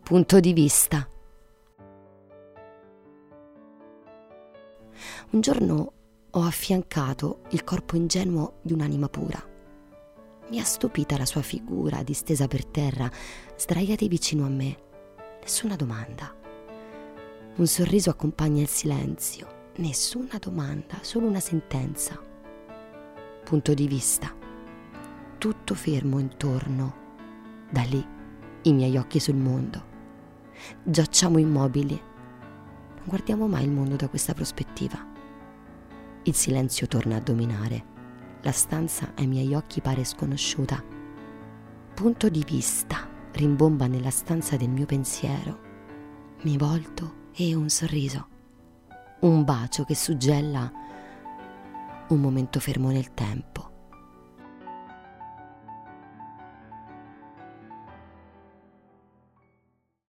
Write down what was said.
Punto di vista. Un giorno ho affiancato il corpo ingenuo di un'anima pura. Mi ha stupita la sua figura distesa per terra, sdraiati vicino a me. Nessuna domanda. Un sorriso accompagna il silenzio. Nessuna domanda, solo una sentenza. Punto di vista. Tutto fermo intorno. Da lì i miei occhi sul mondo. Giacciamo immobili. Non guardiamo mai il mondo da questa prospettiva. Il silenzio torna a dominare. La stanza ai miei occhi pare sconosciuta. Punto di vista rimbomba nella stanza del mio pensiero. Mi volto e un sorriso. Un bacio che suggella un momento fermo nel tempo.